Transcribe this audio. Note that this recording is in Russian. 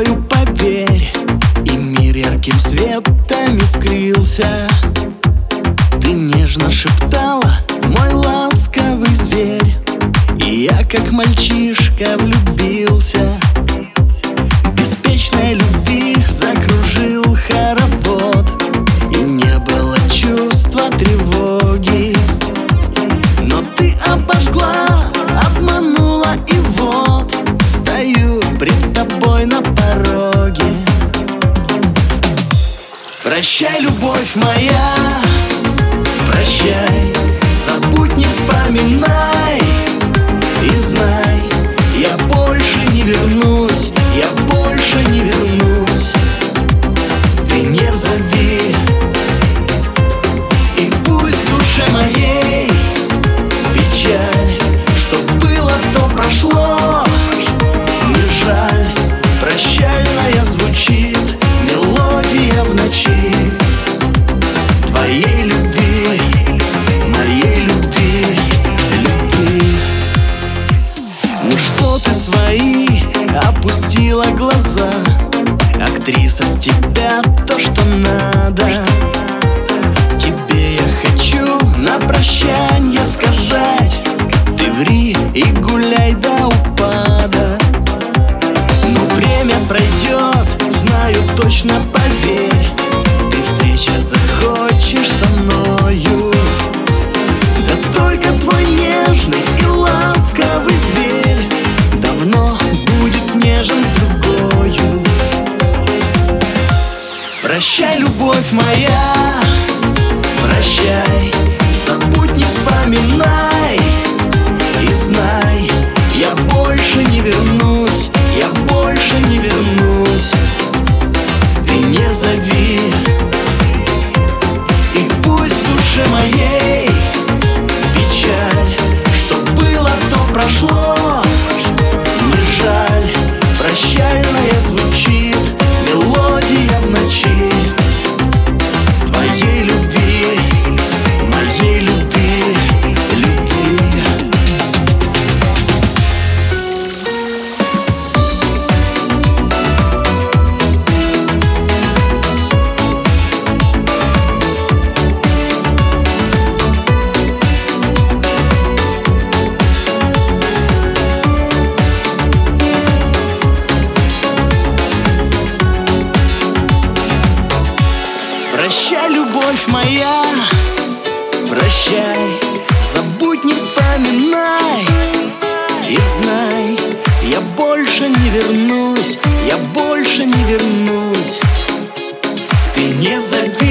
тобою, поверь, и мир ярким светом искрился. Ты нежно шептала, мой ласковый зверь, и я, как мальчишка, влюбился. Беспечной любви закружил хоровод, и не было чувства тревоги. Но ты обожгла, обманула, и вот стою пред тобой на пороге. Прощай, любовь моя, прощай, забудь, не вспоминай. И знай, я больше не вернусь, я больше не вернусь. Ты не зови, и пусть в душе моей печаль, что было, то прошло. Не жаль, прощальная звучит мелодия в ночи. Твоей любви, моей любви, любви. Ну что ты свои опустила глаза? Актриса, с тебя то, что надо. Тебе я хочу на прощанье сказать: ты ври и гуляй до упада. Но время пройдет, знаю точно, поверь, ты встречи захочешь со мною. Да только твой нежный и ласковый зверь давно будет нежен с другою. Прощай, любовь моя, прощай, забудь, не вспоминай. И знай, я больше не вернусь, я больше не вернусь. Ты не зови, и пусть в душе моей печаль, что было, то прошло. Не жаль, прощальная звучит мелодия в ночи. Твоей любви, моей любви, любви. Прощай, любовь моя, прощай, забудь, не вспоминай. И знай, я больше не вернусь, я больше не вернусь. Ты не зови.